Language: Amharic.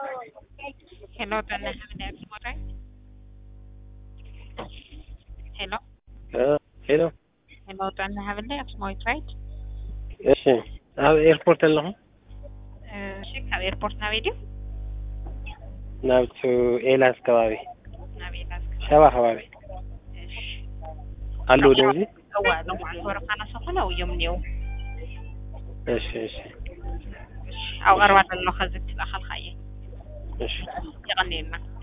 Hello, Donna Havenab right? Hello. Hello. Hello, Donna Havenab right? እሺ ኣብ ኤርፖርት ኣለኹ ሽክ ኣብ ኤርፖርት ናብ ሄድዩ ናብቲ ኤላስ ከባቢ ናብ ኤላስ ሸባ ከባቢ እሺ ኣለዉ ደውዚ እዋ ለማዓንቲ ወረፋና ሰኾነ እዮም እኒአው እሺ እሺ ኣብ ቀረባ ዘሎ ኸዚ ትለኸልካ እየ እሺ ይቐኒየና